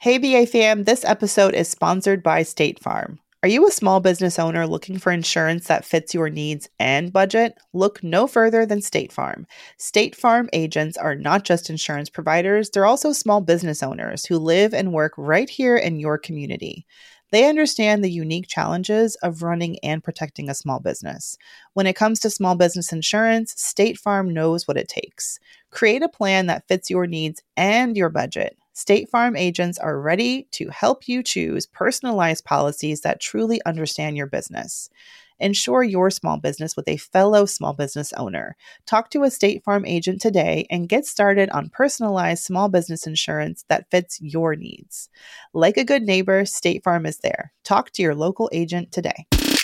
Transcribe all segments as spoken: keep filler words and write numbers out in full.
Hey, B A fam, this episode is sponsored by State Farm. Are you a small business owner looking for insurance that fits your needs and budget? Look no further than State Farm. State Farm agents are not just insurance providers, they're also small business owners who live and work right here in your community. They understand the unique challenges of running and protecting a small business. When it comes to small business insurance, State Farm knows what it takes. Create a plan that fits your needs and your budget. State Farm agents are ready to help you choose personalized policies that truly understand your business. Insure your small business with a fellow small business owner. Talk to a State Farm agent today and get started on personalized small business insurance that fits your needs. Like a good neighbor, State Farm is there. Talk to your local agent today.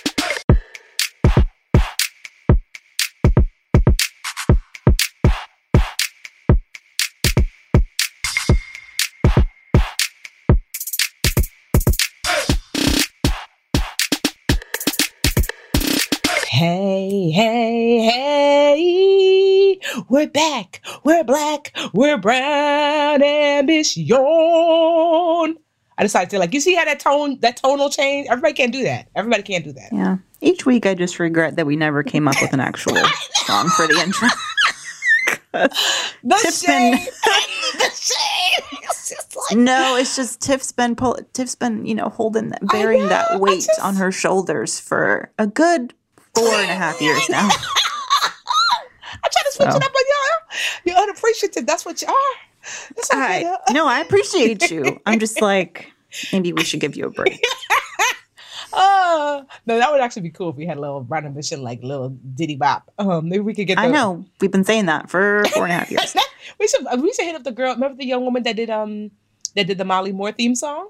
Hey, hey, hey, we're back, we're black, we're brown ambition. I decided to like, you see how that tone, that tonal change? Everybody can't do that. Everybody can't do that. Yeah. Each week I just regret that we never came up with an actual song for the intro. the Tiff's shame. been, the shame. It's just like, no, it's just Tiff's been, pull, Tiff's been, you know, holding, bearing know, that weight just, on her shoulders for a good Four and a half years now. I'm trying to switch so. it up on y'all. You're unappreciative. That's what you are. That's okay. I, no, I appreciate you. I'm just like, maybe we should give you a break. uh, no, that would actually be cool if we had a little Brown Ambition, like little Diddy Bop. Um, maybe we could get. The... I know we've been saying that for four and a half years. we should we should hit up the girl. Remember the young woman that did um that did the Molly Moore theme song?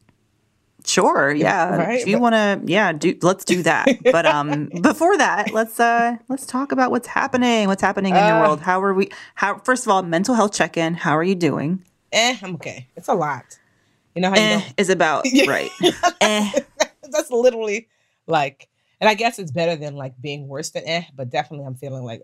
Sure, yeah. Right, if you want to, yeah, do let's do that. But um, before that, let's uh, let's talk about what's happening. What's happening in uh, your world? How are we? How first of all, mental health check-in. How are you doing? Eh, I'm okay. It's a lot. You know how eh, you know? is about right. eh. That's literally like, and I guess it's better than like being worse than eh. But definitely, I'm feeling like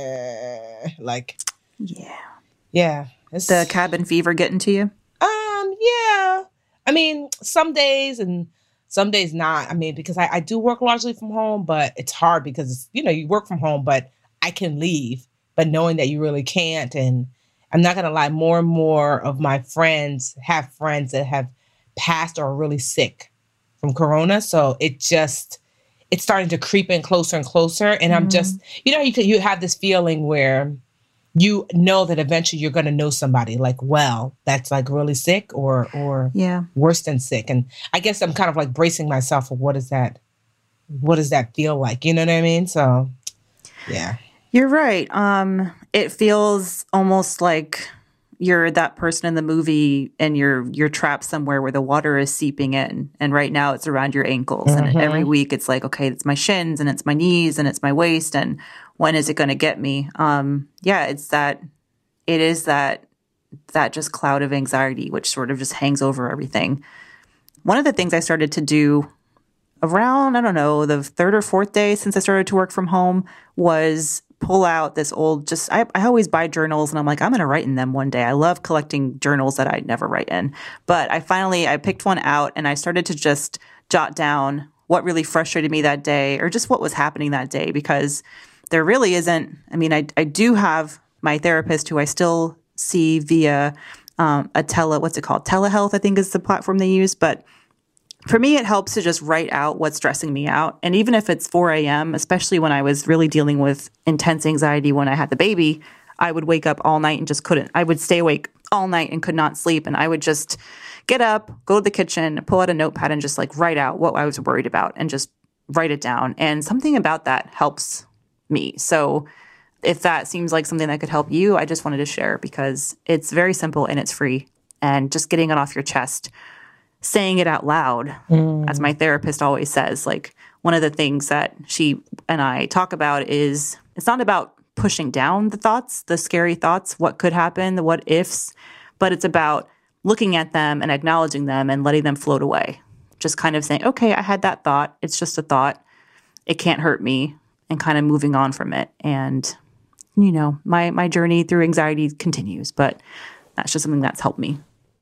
eh, like yeah, yeah. It's, the cabin fever getting to you? Um, yeah. I mean, some days and some days not. I mean, because I, I do work largely from home, but it's hard because, it's, you know, you work from home, but I can leave. But knowing that you really can't. And I'm not going to lie, more and more of my friends have friends that have passed or are really sick from corona. So it just, it's starting to creep in closer and closer. And mm-hmm. I'm just, you know, you can, you have this feeling where you know that eventually you're going to know somebody like, well, that's like really sick or or yeah. worse than sick. And I guess I'm kind of like bracing myself for what is that? What does that feel like? You know what I mean? So, yeah. You're right. Um, it feels almost like you're that person in the movie and you're you're trapped somewhere where the water is seeping in. And right now it's around your ankles. Mm-hmm. And every week it's like, okay, it's my shins and it's my knees and it's my waist. And when is it going to get me? Um, yeah, it's that, it is that, that just cloud of anxiety, which sort of just hangs over everything. One of the things I started to do around, I don't know, the third or fourth day since I started to work from home was pull out this old, just, I, I always buy journals and I'm like, I'm going to write in them one day. I love collecting journals that I never write in. But I finally, I picked one out and I started to just jot down what really frustrated me that day or just what was happening that day because there really isn't, I mean, I, I do have my therapist who I still see via um, a tele, what's it called? Telehealth, I think is the platform they use. But for me, it helps to just write out what's stressing me out. And even if it's four a.m., especially when I was really dealing with intense anxiety when I had the baby, I would wake up all night and just couldn't. I would stay awake all night and could not sleep. And I would just get up, go to the kitchen, pull out a notepad and just like write out what I was worried about and just write it down. And something about that helps me. So if that seems like something that could help you, I just wanted to share because it's very simple and it's free. And just getting it off your chest, saying it out loud, mm. as my therapist always says, like one of the things that she and I talk about is it's not about pushing down the thoughts, the scary thoughts, what could happen, the what ifs, but it's about looking at them and acknowledging them and letting them float away. Just kind of saying, okay, I had that thought. It's just a thought. It can't hurt me. And kind of moving on from it. And, you know, my, my journey through anxiety continues, but that's just something that's helped me.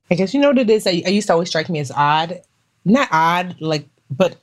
I guess you know what it is. I, I used to always strike me as odd, not odd, like, but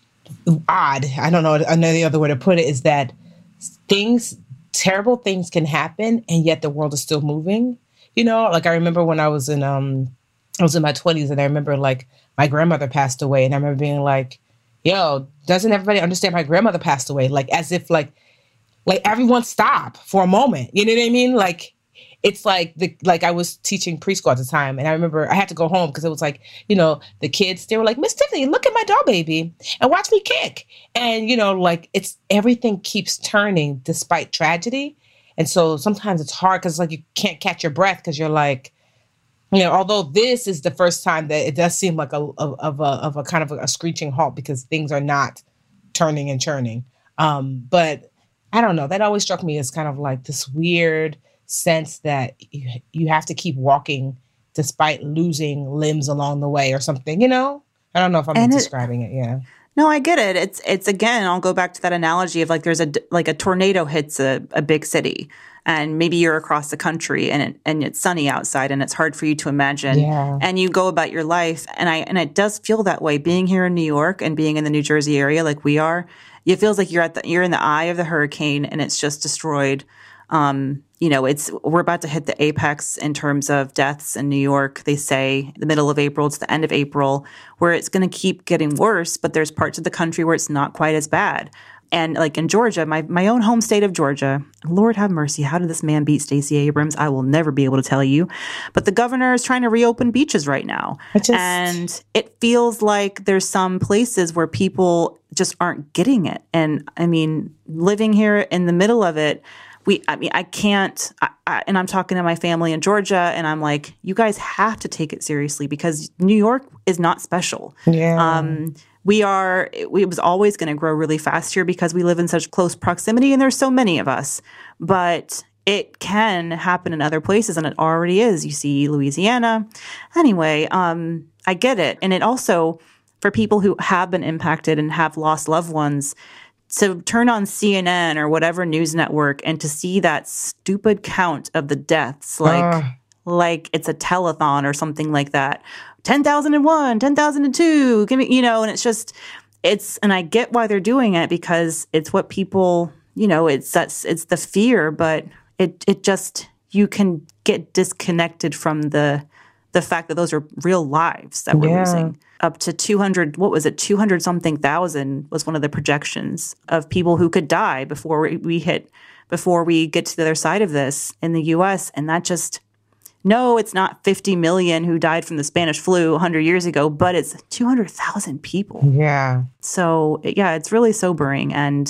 odd. I don't know another other way to put it is that things, terrible things can happen, and yet the world is still moving. You know, like I remember when I was in, um, I was in my twenties, and I remember like my grandmother passed away, and I remember being like, "Yo, doesn't everybody understand my grandmother passed away?" Like as if like, like everyone stop for a moment. You know what I mean? Like. It's like the like I was teaching preschool at the time, and I remember I had to go home because it was like, you know, the kids, they were like, "Miss Tiffany, look at my doll baby and watch me kick." And, you know, like it's everything keeps turning despite tragedy. And so sometimes it's hard because like you can't catch your breath because you're like, you know, although this is the first time that it does seem like a of, of a of a kind of a, a screeching halt because things are not turning and churning. Um, but I don't know. That always struck me as kind of like this weird sense that you, you have to keep walking despite losing limbs along the way or something, you know? I don't know if I'm and describing it, it. Yeah. No, I get it. It's, it's again, I'll go back to that analogy of like there's a, like a tornado hits a, a big city and maybe you're across the country and it, and it's sunny outside and it's hard for you to imagine. Yeah. And you go about your life. And I, and it does feel that way being here in New York and being in the New Jersey area like we are. It feels like you're at the, you're in the eye of the hurricane and it's just destroyed. Um, you know, it's we're about to hit the apex in terms of deaths in New York. They say the middle of April, it's the end of April, where it's going to keep getting worse. But there's parts of the country where it's not quite as bad. And like in Georgia, my, my own home state of Georgia, Lord have mercy, how did this man beat Stacey Abrams? I will never be able to tell you. But the governor is trying to reopen beaches right now. Just... And it feels like there's some places where people just aren't getting it. And I mean, living here in the middle of it, We, I mean, I can't, I, I, and I'm talking to my family in Georgia, and I'm like, you guys have to take it seriously because New York is not special. Yeah. Um, we are, it, it was always going to grow really fast here because we live in such close proximity, and there's so many of us. But it can happen in other places, and it already is. You see Louisiana. Anyway, um, I get it. And it also, for people who have been impacted and have lost loved ones, to turn on C N N or whatever news network and to see that stupid count of the deaths, like uh. like it's a telethon or something like that, ten thousand one, ten thousand two, give me, you know, and it's just, it's, and I get why they're doing it because it's what people, you know, it's that's, it's the fear, but it, it just, you can get disconnected from the, the fact that those are real lives that we're yeah. losing. Up to two hundred, what was it, two hundred something thousand was one of the projections of people who could die before we, we hit, before we get to the other side of this in the U S. And that just, no, it's not fifty million who died from the Spanish flu one hundred years ago, but it's two hundred thousand people. Yeah. So, yeah, it's really sobering. And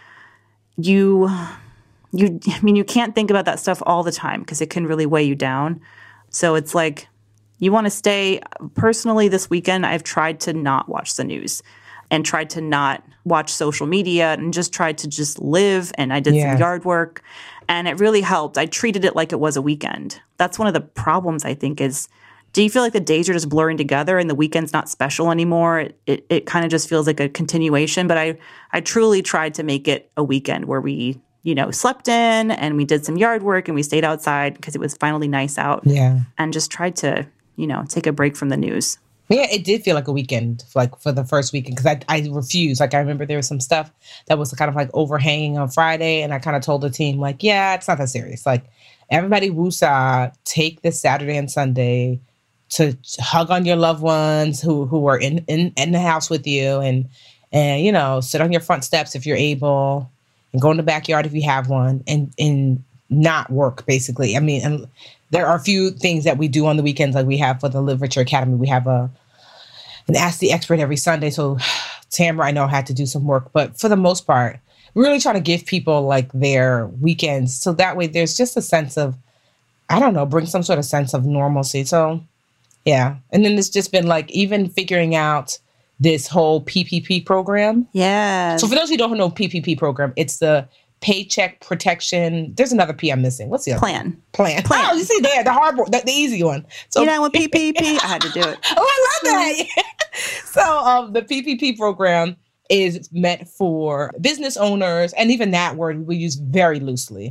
you, you, I mean, you can't think about that stuff all the time because it can really weigh you down. So it's like, you want to stay, personally this weekend, I've tried to not watch the news and tried to not watch social media and just tried to just live. And I did yes. some yard work and it really helped. I treated it like it was a weekend. That's one of the problems, I think, is do you feel like the days are just blurring together and the weekend's not special anymore? It, it, it kind of just feels like a continuation. But I, I truly tried to make it a weekend where we, you know, slept in and we did some yard work and we stayed outside because it was finally nice out. Yeah. And just tried to, you know, take a break from the news. Yeah, it did feel like a weekend, like for the first weekend, because I, I refused. Like, I remember there was some stuff that was kind of like overhanging on Friday, and I kind of told the team, like, yeah, it's not that serious. Like, everybody woosah, take this Saturday and Sunday to hug on your loved ones who who are in, in, in the house with you, and, and, you know, sit on your front steps if you're able, and go in the backyard if you have one, and, and not work, basically. I mean, and there are a few things that we do on the weekends, like we have for the Live Richer Academy. We have a an Ask the Expert every Sunday. So Tamara, I know, had to do some work. But for the most part, we really try to give people like their weekends. So that way there's just a sense of, I don't know, bring some sort of sense of normalcy. So, yeah. And then it's just been like even figuring out this whole P P P program. Yeah. So for those who don't know P P P program, it's the Paycheck Protection. There's another P I'm missing. What's the other plan? One? Plan. Plan. Oh, you see there, the hard, the, the easy one. So you know, with P P P, I had to do it. Oh, I love that. So um, the P P P program is meant for business owners, and even that word we use very loosely.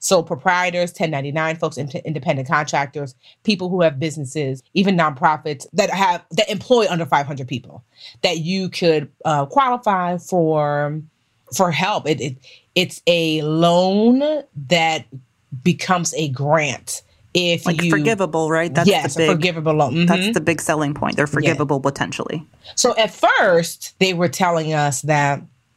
So proprietors, ten ninety-nine folks, ind- independent contractors, people who have businesses, even nonprofits that have that employ under five hundred people, that you could uh, qualify for for help. It, it it's a loan that becomes a grant. If like you, forgivable, right? That's yes, the big, a forgivable loan. Mm-hmm. That's the big selling point. They're forgivable yeah. potentially. So at first, they were telling us that,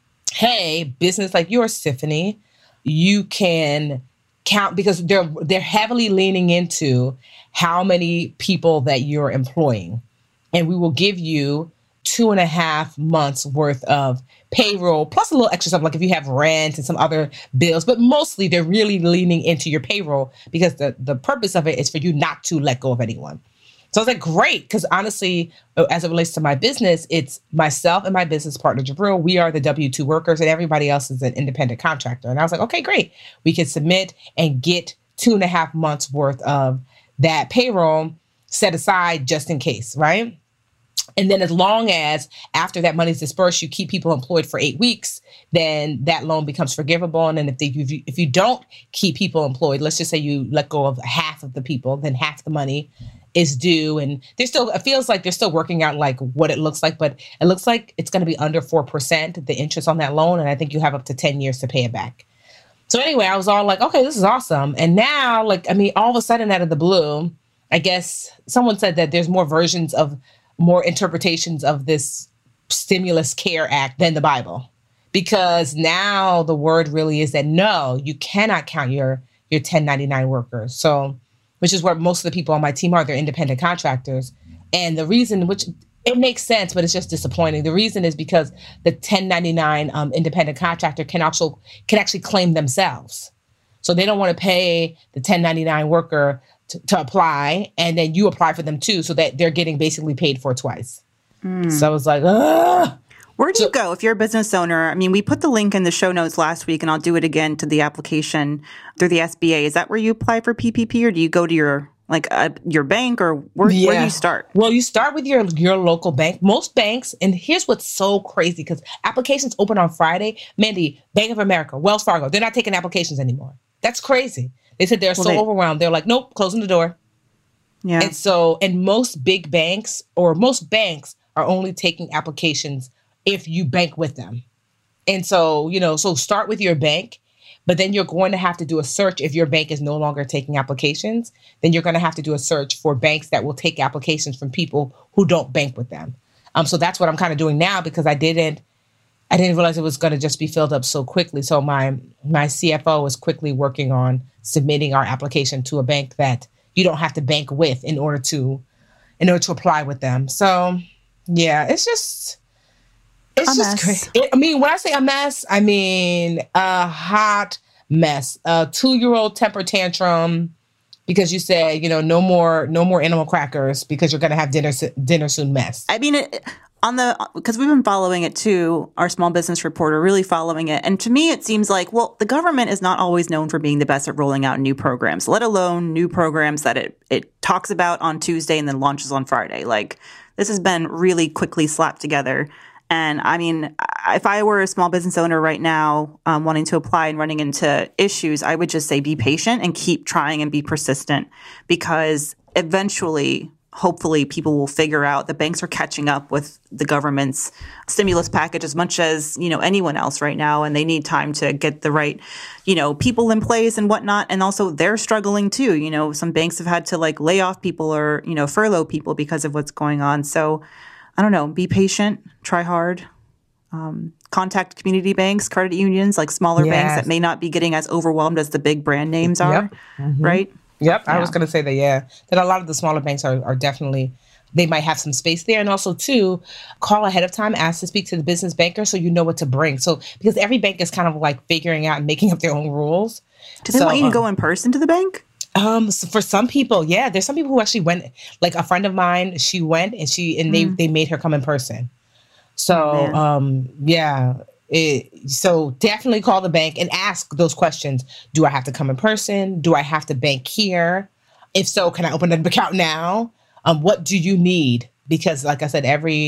hey, business like yours, Tiffany, you can count, because they're they're heavily leaning into how many people that you're employing, and we will give you two and a half months worth of payroll, plus a little extra stuff, like if you have rent and some other bills, but mostly they're really leaning into your payroll, because the, the purpose of it is for you not to let go of anyone. So I was like, great, because honestly, as it relates to my business, it's myself and my business partner, Jabril. We are the W two workers, and everybody else is an independent contractor. And I was like, okay, great. We can submit and get two and a half months worth of that payroll set aside just in case, right? And then as long as after that money is dispersed, you keep people employed for eight weeks, then that loan becomes forgivable. And then if, they, if, you, if you don't keep people employed, let's just say you let go of half of the people, then half the money is due. And there's still, it feels like they're still working out like what it looks like, but it looks like it's going to be under four percent, the interest on that loan. And I think you have up to ten years to pay it back. So anyway, I was all like, okay, this is awesome. And now, like, I mean, all of a sudden out of the blue, I guess someone said that there's more versions of more interpretations of this Stimulus Care Act than the Bible, because now the word really is that, no, you cannot count your, your ten ninety-nine workers. So, which is what most of the people on my team are, they're independent contractors. And the reason, which it makes sense, but it's just disappointing. The reason is because the ten ninety-nine um, independent contractor can also, can actually claim themselves. So they don't want to pay the ten ninety-nine worker To, to apply, and then you apply for them too, so that they're getting basically paid for twice. Mm. So I was like, ugh. Where do so, you go if you're a business owner? I mean, we put the link in the show notes last week, and I'll do it again to the application through the S B A. Is that where you apply for P P P, or do you go to your like uh, your bank, or where, yeah. where do you start? Well, you start with your your local bank. Most banks, and here's what's so crazy, because applications open on Friday. Mandy, Bank of America, Wells Fargo, they're not taking applications anymore. That's crazy. They said they're well, so they, overwhelmed. They're like, nope, closing the door. Yeah. And so, and most big banks or most banks are only taking applications if you bank with them. And so, you know, so start with your bank, but then you're going to have to do a search. If your bank is no longer taking applications, then you're going to have to do a search for banks that will take applications from people who don't bank with them. Um, so that's what I'm kind of doing now, because I didn't, I didn't realize it was going to just be filled up so quickly. So my my C F O is quickly working on submitting our application to a bank that you don't have to bank with in order to in order to apply with them. So yeah, it's just it's a just crazy. It, I mean, when I say a mess, I mean a hot mess. A two-year-old temper tantrum because you said, you know, no more no more animal crackers because you're going to have dinner dinner soon mess. I mean, it, on the, because we've been following it too, our small business reporter really following it. And to me, it seems like, well, the government is not always known for being the best at rolling out new programs, let alone new programs that it, it talks about on Tuesday and then launches on Friday. Like, this has been really quickly slapped together. And I mean, if I were a small business owner right now, um, wanting to apply and running into issues, I would just say be patient and keep trying and be persistent, because eventually, hopefully, people will figure out the banks are catching up with the government's stimulus package as much as, you know, anyone else right now. And they need time to get the right, you know, people in place and whatnot. And also they're struggling too. You know, some banks have had to like lay off people or, you know, furlough people because of what's going on. So I don't know, be patient, try hard, um, contact community banks, credit unions, like smaller yes. banks that may not be getting as overwhelmed as the big brand names are, yep. mm-hmm. right? Yep, yeah. I was going to say that, yeah, that a lot of the smaller banks are, are definitely, they might have some space there. And also, too, call ahead of time, ask to speak to the business banker so you know what to bring. So, because every bank is kind of like figuring out and making up their own rules. Do they so, want you to um, go in person to the bank? Um, so for some people, yeah, there's some people who actually went, like a friend of mine, she went and she, and mm. they, they made her come in person. So, oh, um, yeah. It, so definitely call the bank and ask those questions. Do I have to come in person? Do I have to bank here? If so, can I open an account now? Um, what do you need? Because like I said, every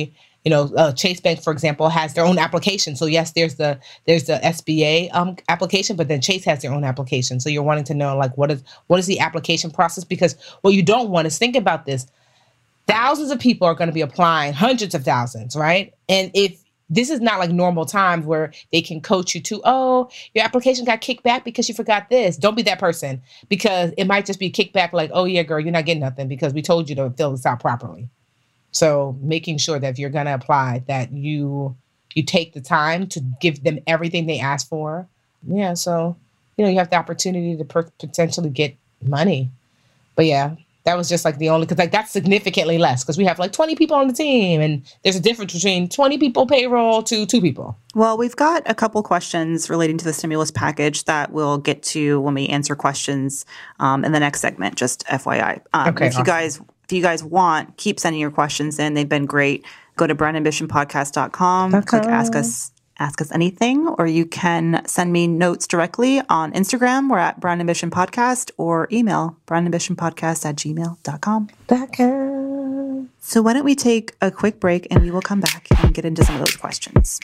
you know, uh, Chase Bank, for example, has their own application. So yes, there's the there's the S B A um, application, but then Chase has their own application. So you're wanting to know, like, what is what is the application process? Because what you don't want is, think about this. Thousands of people are going to be applying, hundreds of thousands, right? And if this is not like normal times where they can coach you to, oh, your application got kicked back because you forgot this. Don't be that person, because it might just be kicked back like, oh, yeah, girl, you're not getting nothing because we told you to fill this out properly. So making sure that if you're going to apply, that you you take the time to give them everything they ask for. Yeah, so, you know, you have the opportunity to per- potentially get money. But yeah, that was just like the only, because like that's significantly less because we have like twenty people on the team, and there's a difference between twenty people payroll to two people. Well, we've got a couple questions relating to the stimulus package that we'll get to when we answer questions um, in the next segment, just F Y I. Um, okay, if awesome. you guys if you guys want, keep sending your questions in. They've been great. Go to brand ambition podcast dot com, Okay. click ask us Ask us anything, or you can send me notes directly on Instagram. We're at Brand Ambition Podcast, or email brand ambition podcast at gmail dot com. So why don't we take a quick break and we will come back and get into some of those questions.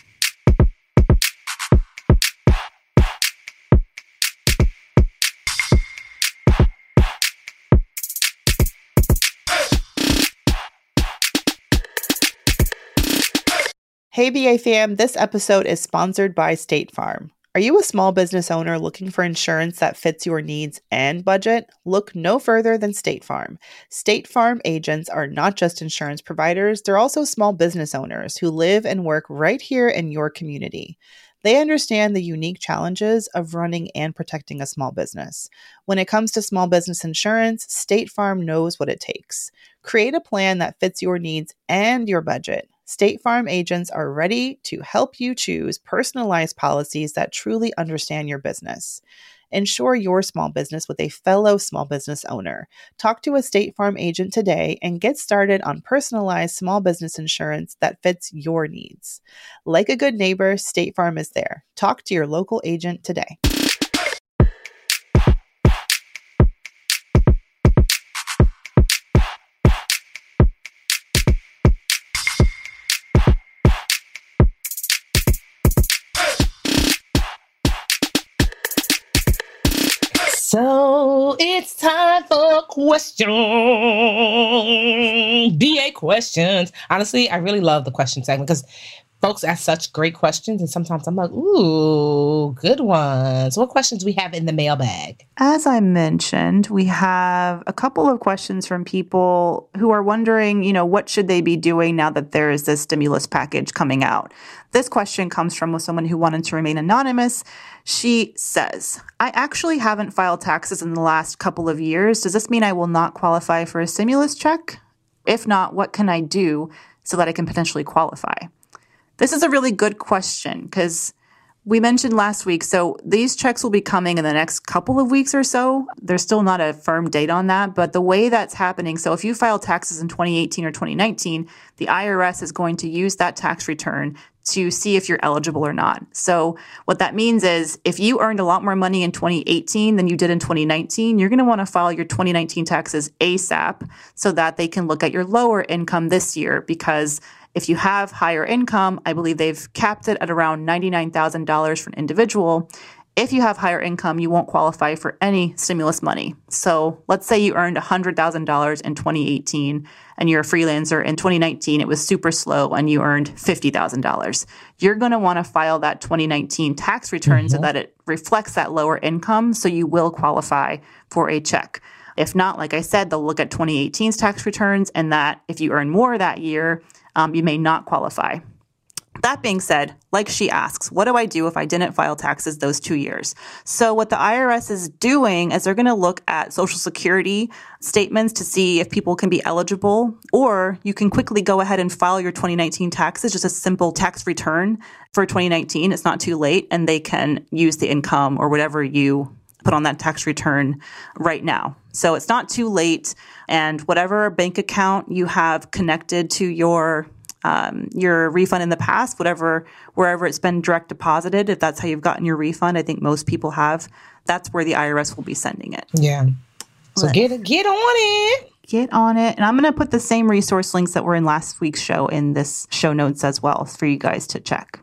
Hey B A fam, this episode is sponsored by State Farm. Are you a small business owner looking for insurance that fits your needs and budget? Look no further than State Farm. State Farm agents are not just insurance providers, they're also small business owners who live and work right here in your community. They understand the unique challenges of running and protecting a small business. When it comes to small business insurance, State Farm knows what it takes. Create a plan that fits your needs and your budget. State Farm agents are ready to help you choose personalized policies that truly understand your business. Insure your small business with a fellow small business owner. Talk to a State Farm agent today and get started on personalized small business insurance that fits your needs. Like a good neighbor, State Farm is there. Talk to your local agent today. So it's time for questions. B A questions. Honestly, I really love the question segment because folks ask such great questions, and sometimes I'm like, ooh, good ones. What questions we have in the mailbag? As I mentioned, we have a couple of questions from people who are wondering, you know, what should they be doing now that there is this stimulus package coming out? This question comes from someone who wanted to remain anonymous. She says, I actually haven't filed taxes in the last couple of years. Does this mean I will not qualify for a stimulus check? If not, what can I do so that I can potentially qualify? This is a really good question because we mentioned last week, so these checks will be coming in the next couple of weeks or so. There's still not a firm date on that, but the way that's happening, so if you file taxes in twenty eighteen or twenty nineteen, the I R S is going to use that tax return to see if you're eligible or not. So what that means is if you earned a lot more money in twenty eighteen than you did in twenty nineteen, you're going to want to file your twenty nineteen taxes ASAP so that they can look at your lower income this year, because if you have higher income, I believe they've capped it at around ninety-nine thousand dollars for an individual. If you have higher income, you won't qualify for any stimulus money. So let's say you earned one hundred thousand dollars in twenty eighteen and you're a freelancer. In twenty nineteen, it was super slow and you earned fifty thousand dollars. You're going to want to file that twenty nineteen tax return mm-hmm. so that it reflects that lower income, so you will qualify for a check. If not, like I said, they'll look at twenty eighteen's tax returns, and that if you earn more that year, um, you may not qualify. That being said, like she asks, what do I do if I didn't file taxes those two years? So what the I R S is doing is they're going to look at Social Security statements to see if people can be eligible, or you can quickly go ahead and file your twenty nineteen taxes, just a simple tax return for twenty nineteen. It's not too late, and they can use the income or whatever you put on that tax return right now. So it's not too late, and whatever bank account you have connected to your Um, your refund in the past, whatever, wherever it's been direct deposited, if that's how you've gotten your refund, I think most people have, that's where the I R S will be sending it. Yeah. So But, get get on it. get on it. And I'm going to put the same resource links that were in last week's show in this show notes as well for you guys to check.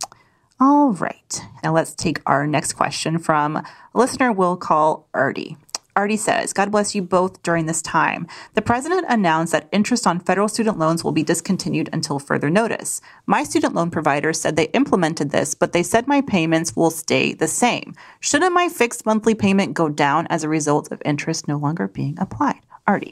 All right. Now let's take our next question from a listener we'll call Artie. Artie says, God bless you both during this time. The president announced that interest on federal student loans will be discontinued until further notice. My student loan provider said they implemented this, but they said my payments will stay the same. Shouldn't my fixed monthly payment go down as a result of interest no longer being applied? Artie.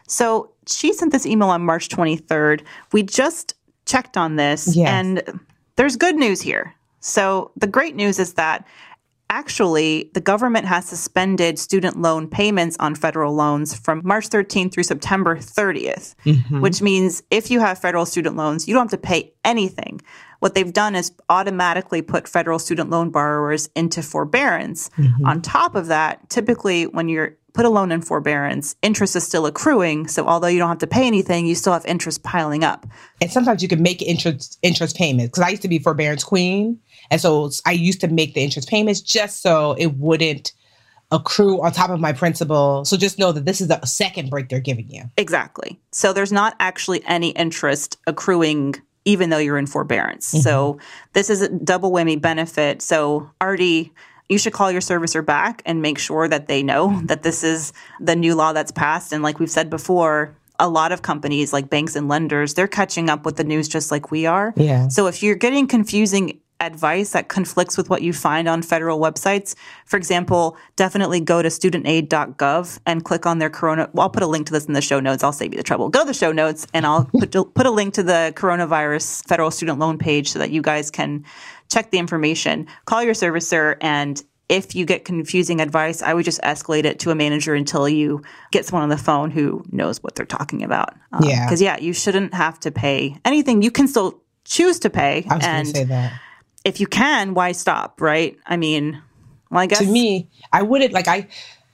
So she sent this email on March twenty-third. We just checked on this, yes. And there's good news here. So the great news is that actually, the government has suspended student loan payments on federal loans from March thirteenth through September thirtieth, mm-hmm. which means if you have federal student loans, you don't have to pay anything. What they've done is automatically put federal student loan borrowers into forbearance. Mm-hmm. On top of that, typically when you're put a loan in forbearance, interest is still accruing. So although you don't have to pay anything, you still have interest piling up. And sometimes you can make interest interest payments. Because I used to be forbearance queen. And so I used to make the interest payments just so it wouldn't accrue on top of my principal. So just know that this is the second break they're giving you. Exactly. So there's not actually any interest accruing even though you're in forbearance. Mm-hmm. So this is a double whammy benefit. So Artie, you should call your servicer back and make sure that they know that this is the new law that's passed. And like we've said before, a lot of companies like banks and lenders, they're catching up with the news just like we are. Yeah. So if you're getting confusing advice that conflicts with what you find on federal websites, for example, definitely go to student aid dot gov and click on their corona. Well, I'll put a link to this in the show notes. I'll save you the trouble. Go to the show notes and I'll put, put a link to the coronavirus federal student loan page so that you guys can check the information. Call your servicer, and if you get confusing advice, I would just escalate it to a manager until you get someone on the phone who knows what they're talking about. Um, yeah. Because, yeah, you shouldn't have to pay anything. You can still choose to pay. I was going to say that. If you can, why stop, right? I mean, well, I guess. To me, I wouldn't, like, I,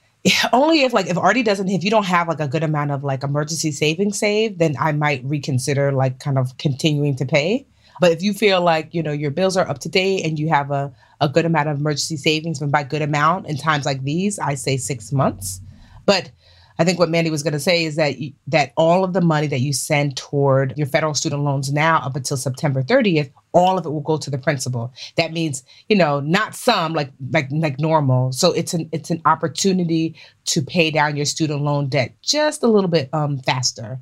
only if, like, if Artie doesn't, if you don't have, like, a good amount of, like, emergency savings saved, then I might reconsider, like, kind of continuing to pay. But if you feel like, you know, your bills are up to date and you have a, a good amount of emergency savings, and by good amount in times like these, I say six months. But I think what Mandy was going to say is that you, that all of the money that you send toward your federal student loans now up until September thirtieth, all of it will go to the principal. That means, you know, not some like like like normal. So it's an it's an opportunity to pay down your student loan debt just a little bit um, faster.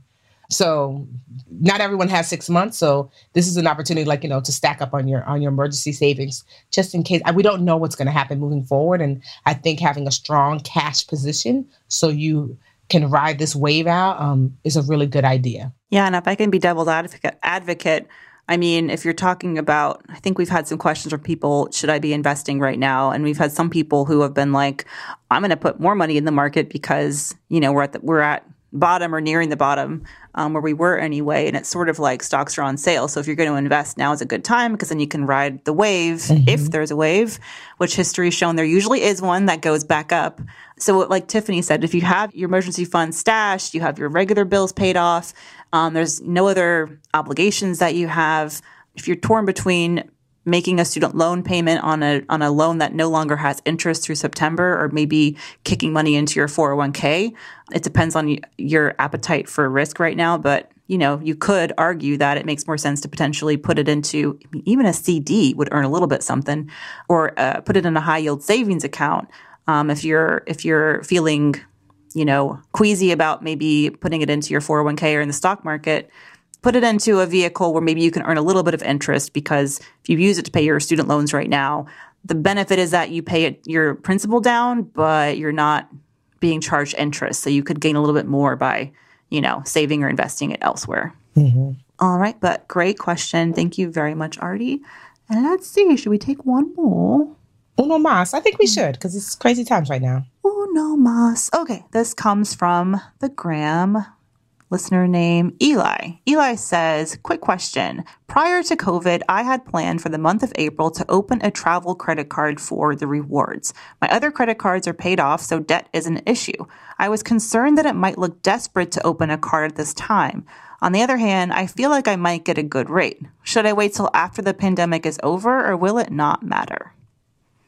So not everyone has six months. So this is an opportunity, like, you know, to stack up on your on your emergency savings just in case. We don't know what's going to happen moving forward. And I think having a strong cash position so you can ride this wave out um, is a really good idea. Yeah. And if I can be devil's advocate, advocate, I mean, if you're talking about, I think we've had some questions from people, should I be investing right now? And we've had some people who have been like, I'm going to put more money in the market because, you know, we're at the, we're at bottom or nearing the bottom um, where we were anyway. And it's sort of like stocks are on sale. So if you're going to invest, now is a good time because then you can ride the wave mm-hmm. if there's a wave, which history has shown there usually is one that goes back up. So like Tiffany said, if you have your emergency fund stashed, you have your regular bills paid off, um, there's no other obligations that you have. If you're torn between making a student loan payment on a on a loan that no longer has interest through September, or maybe kicking money into your four oh one k. It depends on your appetite for risk right now, but you know, you could argue that it makes more sense to potentially put it into, I mean, even a C D would earn a little bit something, or uh, put it in a high yield savings account. Um, if you're if you're feeling, you know, queasy about maybe putting it into your four oh one k or in the stock market, put it into a vehicle where maybe you can earn a little bit of interest, because if you use it to pay your student loans right now, the benefit is that you pay it, your principal down, but you're not being charged interest. So you could gain a little bit more by, you know, saving or investing it elsewhere. Mm-hmm. All right. But great question. Thank you very much, Artie. And let's see, should we take one more? Uno más. I think we should, because it's crazy times right now. Uno más. Okay. This comes from the gram. Listener name Eli. Eli says, quick question. Prior to COVID, I had planned for the month of April to open a travel credit card for the rewards. My other credit cards are paid off, so debt is an issue. I was concerned that it might look desperate to open a card at this time. On the other hand, I feel like I might get a good rate. Should I wait till after the pandemic is over, or will it not matter?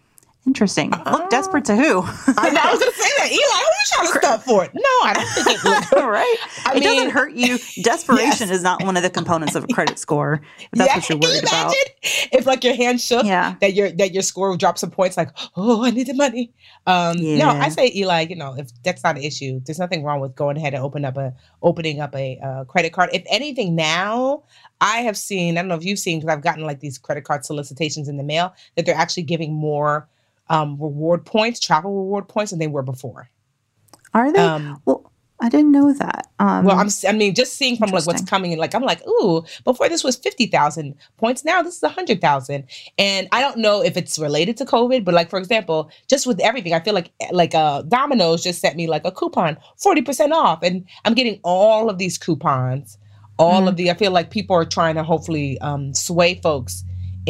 Interesting. Uh, Look desperate to who? I, know, I was going to say that. Eli, who are you trying to stop for? No, I don't think it looks right. I it mean, doesn't hurt you. Desperation yes. is not one of the components of a credit score. If that's yeah, what you're worried can you about. If like your hand shook, yeah. that your that your score would drop some points, like, oh, I need the money. Um, yeah. No, I say, Eli, you know, if that's not an issue, there's nothing wrong with going ahead and open up a opening up a uh, credit card. If anything, now I have seen, I don't know if you've seen, because I've gotten like these credit card solicitations in the mail, that they're actually giving more um, reward points, travel reward points than they were before. Are they? Um, well, I didn't know that. Um, well, I'm, I mean, just seeing from like what's coming in, like, I'm like, ooh, before this was fifty thousand points. Now this is one hundred thousand. And I don't know if it's related to COVID, but like, for example, just with everything, I feel like, like uh, Domino's just sent me like a coupon, forty percent off. And I'm getting all of these coupons, all mm-hmm. of the, I feel like people are trying to hopefully um, sway folks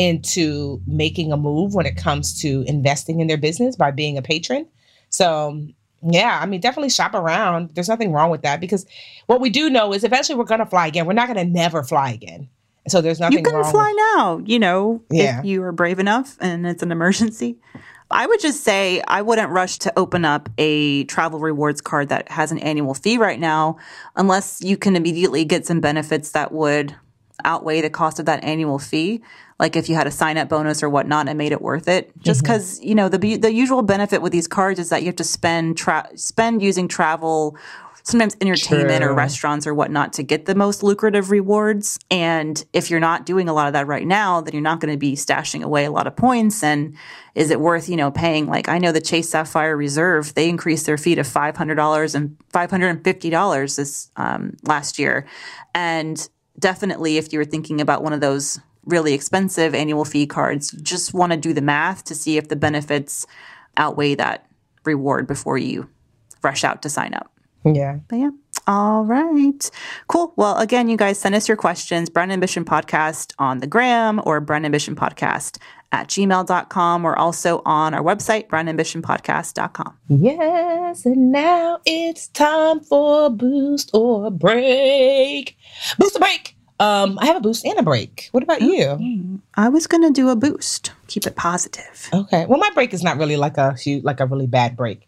into making a move when it comes to investing in their business by being a patron. So yeah, I mean, definitely shop around. There's nothing wrong with that, because what we do know is eventually we're going to fly again. We're not going to never fly again. So there's nothing wrong. You can wrong fly with- now, you know, yeah. if you are brave enough and it's an emergency. I would just say I wouldn't rush to open up a travel rewards card that has an annual fee right now, unless you can immediately get some benefits that would outweigh the cost of that annual fee. Like if you had a sign-up bonus or whatnot and made it worth it. Just because, mm-hmm. you know, the the usual benefit with these cards is that you have to spend tra- spend using travel, sometimes entertainment True. Or restaurants or whatnot to get the most lucrative rewards. And if you're not doing a lot of that right now, then you're not going to be stashing away a lot of points. And is it worth, you know, paying? Like I know the Chase Sapphire Reserve, they increased their fee to five hundred dollars and five hundred fifty dollars this um, last year. And definitely if you were thinking about one of those really expensive annual fee cards, just want to do the math to see if the benefits outweigh that reward before you rush out to sign up. Yeah. But yeah. All right. Cool. Well, again, you guys send us your questions, Brand Ambition Podcast on the gram or Brand Ambition Podcast at gmail dot com. We're also on our website, brand ambition podcast dot com. Yes. And now it's time for Boost or Break. Boost or Break. Um, I have a boost and a break. What about you? I was going to do a boost. Keep it positive. Okay. Well, my break is not really like a like a really bad break.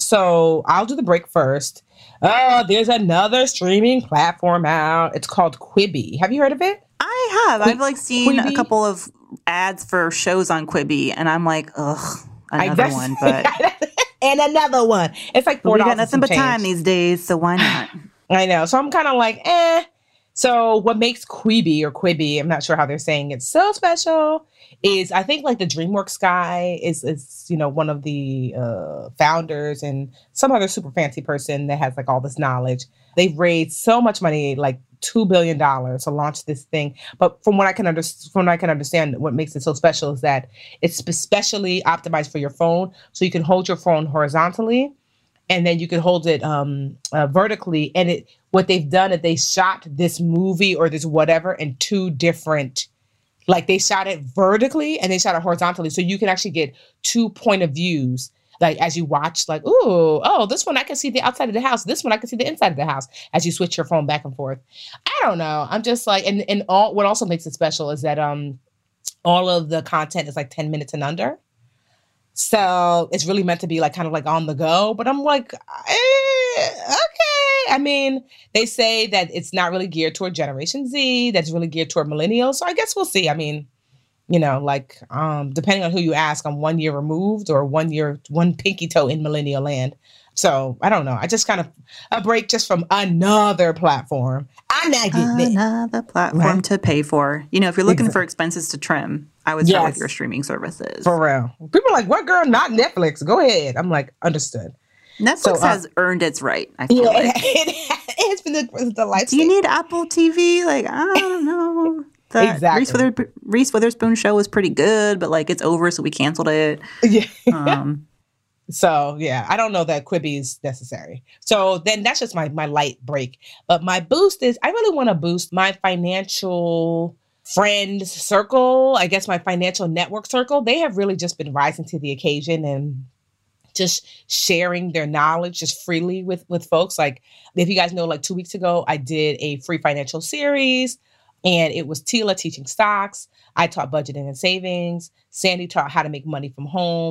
So I'll do the break first. Oh, there's another streaming platform out. It's called Quibi. Have you heard of it? I have. Qu- I've like seen Quibi? a couple of ads for shows on Quibi, and I'm like, ugh, another one. But and another one. It's like four dollars. We got nothing but change. Time these days, so why not? I know. So I'm kind of like, eh. So what makes Quibi or Quibi, I'm not sure how they're saying it, so special is I think like the DreamWorks guy is, is you know, one of the uh, founders and some other super fancy person that has like all this knowledge. They've raised so much money, like two billion dollars to launch this thing. But from what I can understand, from what I can understand, what makes it so special is that it's specially optimized for your phone. So you can hold your phone horizontally and then you can hold it um, uh, vertically. And it, what they've done is they shot this movie or this whatever in two different, like they shot it vertically and they shot it horizontally. So you can actually get two point of views. Like as you watch, like, ooh, oh, this one I can see the outside of the house. This one I can see the inside of the house as you switch your phone back and forth. I don't know. I'm just like, and, and all, what also makes it special is that um, all of the content is like ten minutes and under. So it's really meant to be like kind of like on the go. But I'm like, eh, okay. I mean, they say that it's not really geared toward Generation Z. That's really geared toward millennials. So I guess we'll see. I mean, you know, like um, depending on who you ask, I'm one year removed or one year, one pinky toe in millennial land. So I don't know. I just kind of a break just from another platform. I'm not getting it. Another platform right? to pay for. You know, if you're looking exactly. for expenses to trim, I would start yes. with your streaming services. For real. People are like, what girl? Not Netflix. Go ahead. I'm like, understood. Netflix so, uh, has earned its right. I feel yeah, like. it, it has been the, the life. Do you need Apple T V? Like, I don't know. The exactly. Reese, Wither- Reese Witherspoon show was pretty good, but like it's over, so we canceled it. Yeah. Um, so yeah, I don't know that Quibi is necessary. So then that's just my my light break. But my boost is I really want to boost my financial friend circle. I guess my financial network circle. They have really just been rising to the occasion and just sharing their knowledge just freely with with folks. Like if you guys know, like two weeks ago, I did a free financial series. And it was Tila teaching stocks. I taught budgeting and savings. Sandy taught how to make money from home.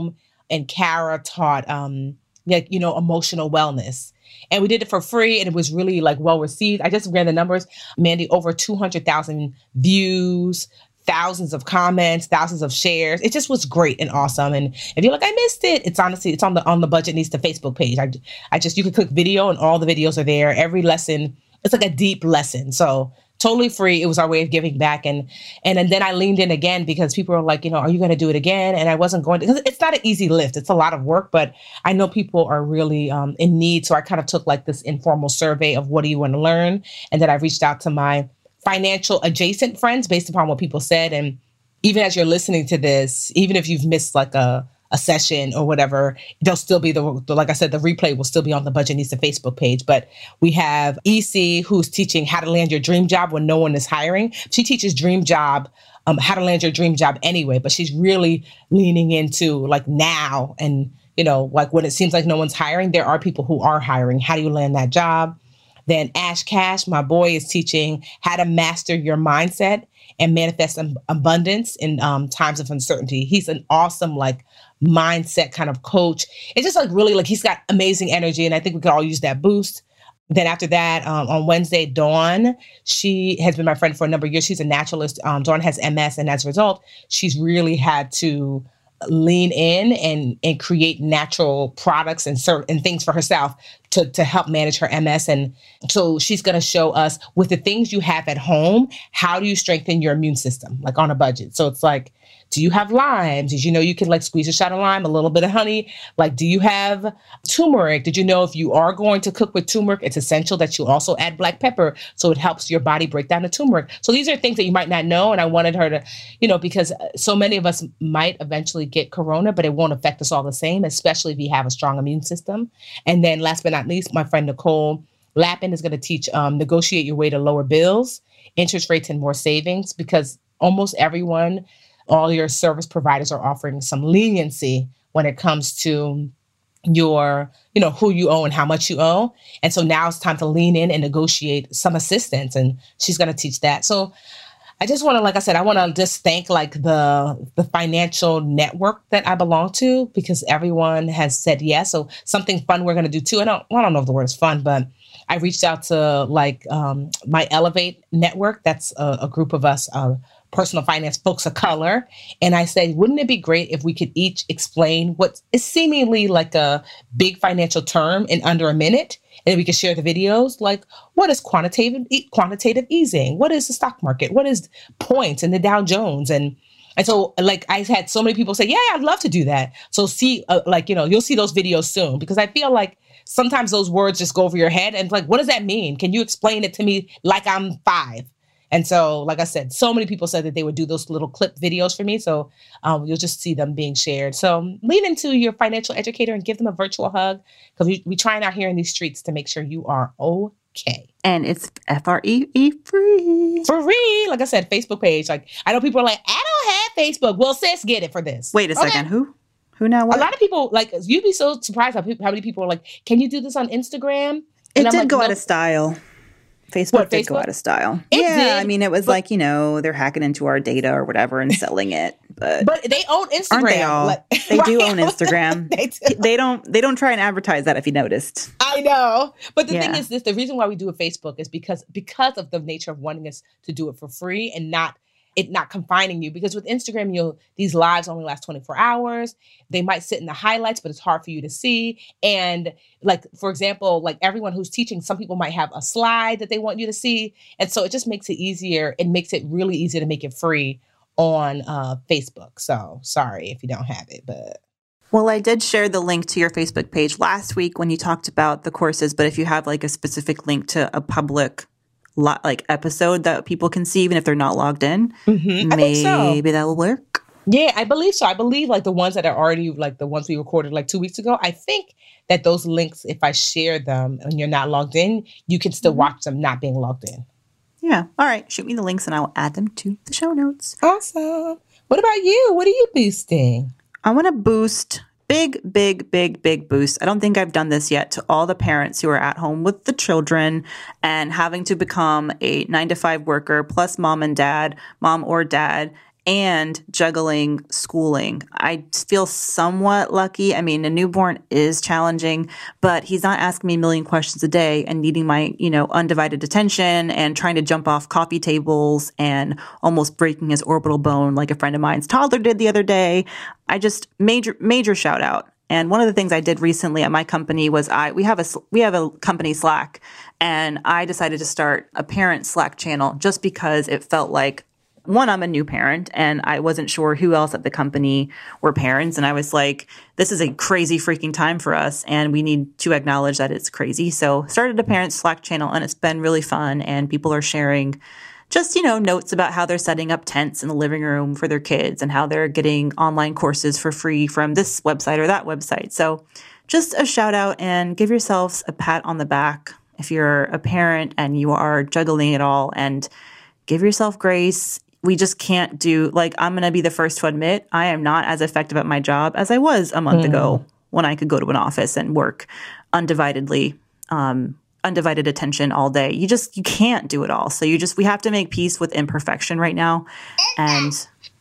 and Kara taught, um, like, you know, emotional wellness. And we did it for free, and it was really like well received. I just ran the numbers, Mandy, over two hundred thousand views, thousands of comments, thousands of shares. It just was great and awesome. And if you're like, I missed it, it's honestly, it's on the on the Budget Needs to Facebook page. I, I just, you can click video and all the videos are there. Every lesson, it's like a deep lesson. So totally free. It was our way of giving back. And, and, and then I leaned in again because people were like, you know, are you going to do it again? And I wasn't going to, because it's not an easy lift. It's a lot of work, but I know people are really um, in need. So I kind of took like this informal survey of what do you want to learn? And then I reached out to my financial adjacent friends based upon what people said. And even as you're listening to this, even if you've missed like a, a session or whatever, there'll still be the, the, like I said, the replay will still be on the Budget Needs to Facebook page. But we have E C, who's teaching how to land your dream job when no one is hiring. She teaches dream job, um, how to land your dream job anyway, but she's really leaning into like now. And, you know, like when it seems like no one's hiring, there are people who are hiring. How do you land that job? Then Ash Cash, my boy, is teaching how to master your mindset and manifest ab- abundance in um, times of uncertainty. He's an awesome, like, mindset kind of coach. It's just like really like he's got amazing energy, and I think we could all use that boost. Then after that, um, on Wednesday, Dawn, she has been my friend for a number of years. She's a naturalist. Um, Dawn has M S, and as a result, she's really had to lean in and and create natural products and serve and things for herself to to help manage her M S. And so she's going to show us with the things you have at home, how do you strengthen your immune system, like on a budget? So it's like, do you have limes? Did you know you can like squeeze a shot of lime, a little bit of honey? Like, do you have turmeric? Did you know if you are going to cook with turmeric, it's essential that you also add black pepper so it helps your body break down the turmeric? So these are things that you might not know. And I wanted her to, you know, because so many of us might eventually get corona, but it won't affect us all the same, especially if you have a strong immune system. And then last but not least, my friend Nicole Lappin is going to teach um, negotiate your way to lower bills, interest rates, and more savings, because almost everyone, all your service providers are offering some leniency when it comes to your, you know, who you owe and how much you owe. And so now it's time to lean in and negotiate some assistance. And she's going to teach that. So I just want to, like I said, I want to just thank like the the financial network that I belong to, because everyone has said yes. So something fun we're going to do too. I don't, I don't know if the word is fun, but I reached out to like um, my Elevate network. That's a, a group of us, uh, personal finance folks of color. And I said, wouldn't it be great if we could each explain what is seemingly like a big financial term in under a minute? And we could share the videos, like what is quantitative e- quantitative easing? What is the stock market? What is points in the Dow Jones? And and so like I had so many people say, yeah, I'd love to do that. So see, uh, like, you know, you'll see those videos soon, because I feel like sometimes those words just go over your head and like, what does that mean? Can you explain it to me like I'm five? And so, like I said, so many people said that they would do those little clip videos for me. So um, you'll just see them being shared. So lean into your financial educator and give them a virtual hug, because we, we're trying out here in these streets to make sure you are okay. And it's F R E E free. Free. Like I said, Facebook page. Like, I know people are like, I don't have Facebook. Well, sis, get it for this. Wait a okay. second. Who? Who now? What? A lot of people, like, you'd be so surprised how, people, how many people are like, can you do this on Instagram? It and did like, go no. out of style. Facebook What, did Facebook? go out of style. It yeah, did, I mean, it was but- like, you know, they're hacking into our data or whatever and selling it. But, But they own Instagram. aren't they all? Like, They do right? own Instagram. they do. They don't. They don't try and advertise that, if you noticed. I know. But the thing Yeah. is this, the reason why we do a Facebook is because because of the nature of wanting us to do it for free and not it not confining you. Because with Instagram, you'll these lives only last twenty-four hours. They might sit in the highlights, but it's hard for you to see. And like, for example, like everyone who's teaching, some people might have a slide that they want you to see. And so it just makes it easier. It makes it really easy to make it free on uh, Facebook. So sorry if you don't have it, but Well, I did share the link to your Facebook page last week when you talked about the courses. But if you have like a specific link to a public lo- like episode that people can see, even if they're not logged in, Mhm. I think so. maybe that will work. Yeah, I believe so. I believe like the ones that are already like the ones we recorded like two weeks ago. I think that those links, if I share them and you're not logged in, you can still Mhm. watch them not being logged in. Yeah. All right. Shoot me the links and I'll add them to the show notes. Awesome. What about you? What are you boosting? I want to boost, big, big, big, big boost. I don't think I've done this yet, to all the parents who are at home with the children and having to become a nine to five worker plus mom and dad, mom or dad, and juggling schooling. I feel somewhat lucky. I mean, a newborn is challenging, but he's not asking me a million questions a day and needing my, you know, undivided attention and trying to jump off coffee tables and almost breaking his orbital bone like a friend of mine's toddler did the other day. I just major, major shout out. And one of the things I did recently at my company was I we have a we have a company Slack, and I decided to start a parent Slack channel just because it felt like, one, I'm a new parent and I wasn't sure who else at the company were parents. And I was like, this is a crazy freaking time for us and we need to acknowledge that it's crazy. So started a parent Slack channel and it's been really fun. And people are sharing just, you know, notes about how they're setting up tents in the living room for their kids and how they're getting online courses for free from this website or that website. So just a shout out and give yourselves a pat on the back if you're a parent and you are juggling it all, and give yourself grace. We just can't do, like, I'm going to be the first to admit, I am not as effective at my job as I was a month mm. ago when I could go to an office and work undividedly, um, undivided attention all day. You just, you can't do it all. So you just, we have to make peace with imperfection right now. And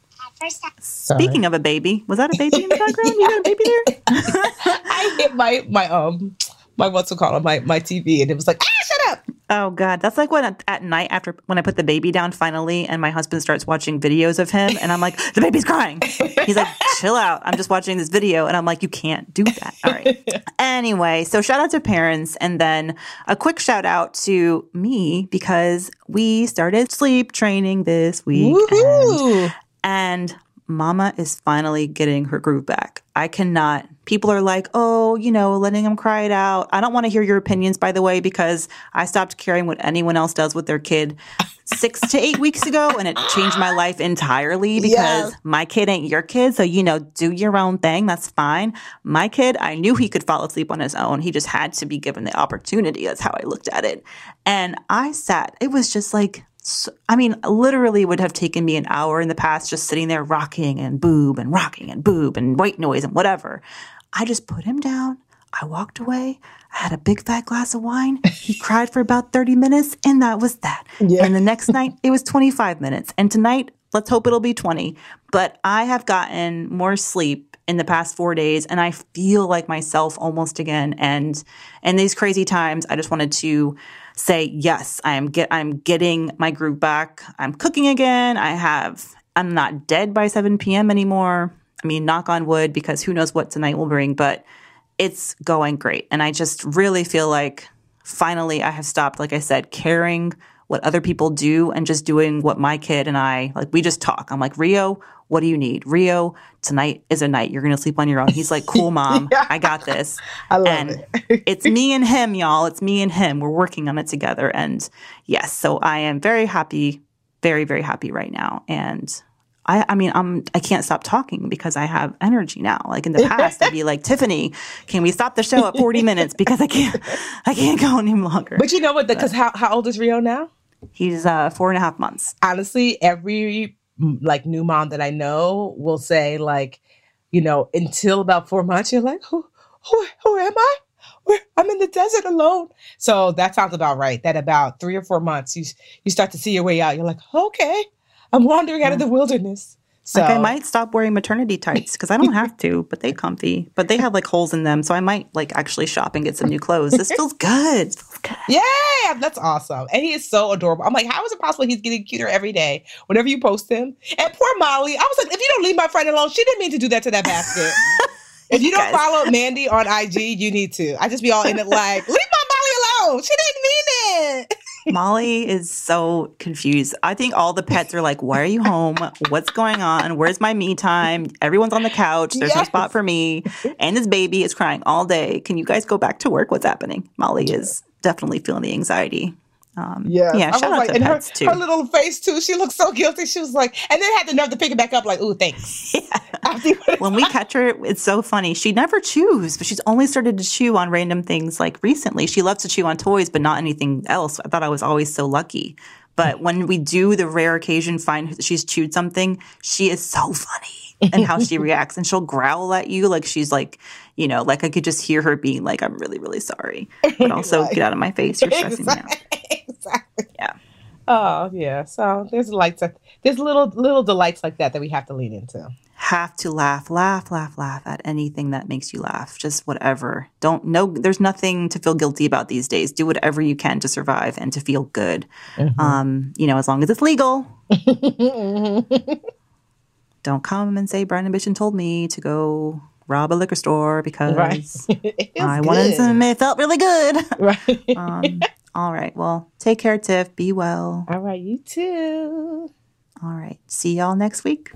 Sorry. Speaking of a baby, was that a baby in the background? You got a baby there? I hit my, my, um, my, what's it called, my, my T V, and it was like, ah, shut up. Oh, God. That's like when at night after when I put the baby down finally and my husband starts watching videos of him and I'm like, the baby's crying. He's like, chill out. I'm just watching this video. And I'm like, you can't do that. All right. Anyway, so shout out to parents. And then a quick shout out to me because we started sleep training this week. And, and Mama is finally getting her groove back. I cannot. People are like, oh, you know, letting them cry it out. I don't want to hear your opinions, by the way, because I stopped caring what anyone else does with their kid six to eight weeks ago, and it changed my life entirely because yes. my kid ain't your kid. So, you know, do your own thing. That's fine. My kid, I knew he could fall asleep on his own. He just had to be given the opportunity. That's how I looked at it. And I sat. It was just like, So, I mean, literally would have taken me an hour in the past just sitting there rocking and boob and rocking and boob and white noise and whatever. I just put him down. I walked away. I had a big fat glass of wine. He cried for about thirty minutes, and that was that. Yeah. And the next night, it was twenty-five minutes. And tonight, let's hope it'll be twenty. But I have gotten more sleep in the past four days, and I feel like myself almost again. And in these crazy times, I just wanted to say, yes, I am get I'm getting my groove back. I'm cooking again. I have I'm not dead by seven p.m. anymore. I mean, knock on wood, because who knows what tonight will bring, but it's going great. And I just really feel like finally I have stopped, like I said, caring what other people do and just doing what my kid and I, like, we just talk. I'm like, Rio, what do you need? Rio, tonight is a night. You're going to sleep on your own. He's like, cool, Mom. yeah. I got this. I love and it. It's me and him, y'all. It's me and him. We're working on it together. And yes, so I am very happy, very, very happy right now. And I, I mean, I'm, I can't stop talking because I have energy now. Like in the past, I'd be like, Tiffany, can we stop the show at forty minutes? Because I can't, I can't go any longer. But you know what? Because how, how old is Rio now? He's uh, four and a half months. Honestly, every like new mom that I know will say, like, you know, until about four months, you're like, who, who, who am I? Where, I'm in the desert alone. So that sounds about right. That about three or four months, you you start to see your way out. You're like, okay, I'm wandering yeah. out of the wilderness. So like I might stop wearing maternity tights because I don't have to, but they comfy. But they have like holes in them, so I might like actually shop and get some new clothes. This feels good. This feels good. Yeah, that's awesome. And he is so adorable. I'm like, how is it possible he's getting cuter every day whenever you post him? And poor Molly, I was like, if you don't leave my friend alone, she didn't mean to do that to that basket. If you don't follow Mandy on I G, you need to. I just be all in it like, leave my Molly alone. She didn't mean it. Molly is so confused. I think all the pets are like, why are you home? What's going on? Where's my me time? Everyone's on the couch. There's yes. no spot for me. And this baby is crying all day. Can you guys go back to work? What's happening? Molly is definitely feeling the anxiety. Um, yes. Yeah, shout out like, to and pets her, too. Her little face too. She looks so guilty. She was like, and then had the nerve to pick it back up like, ooh, thanks. Yeah. When we catch her, it's so funny. She never chews, but she's only started to chew on random things like recently. She loves to chew on toys, but not anything else. I thought I was always so lucky. But when we do the rare occasion find she's chewed something, she is so funny and how she reacts. And she'll growl at you like she's like, you know, like I could just hear her being like, I'm really, really sorry. But also, right. Get out of my face. You're stressing exactly. me out. Exactly. Yeah. Oh yeah. So there's lights. That, there's little little delights like that that we have to lean into. Have to laugh, laugh, laugh, laugh at anything that makes you laugh. Just whatever. Don't no. There's nothing to feel guilty about these days. Do whatever you can to survive and to feel good. Mm-hmm. Um, you know, as long as it's legal. Don't come and say Brian Ambition told me to go rob a liquor store because right. I wanted some. It felt really good. Right. um, all right. Well, take care, Tiff. Be well. All right. You too. All right. See y'all next week.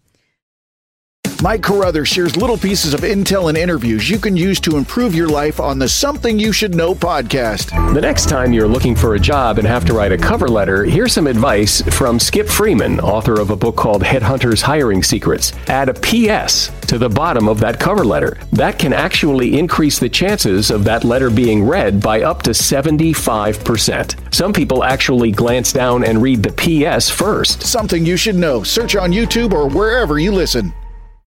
Mike Carruthers shares little pieces of intel and interviews you can use to improve your life on the Something You Should Know podcast. The next time you're looking for a job and have to write a cover letter, here's some advice from Skip Freeman, author of a book called Headhunters Hiring Secrets. Add a P S to the bottom of that cover letter. That can actually increase the chances of that letter being read by up to seventy-five percent. Some people actually glance down and read the P S first. Something You Should Know. Search on YouTube or wherever you listen.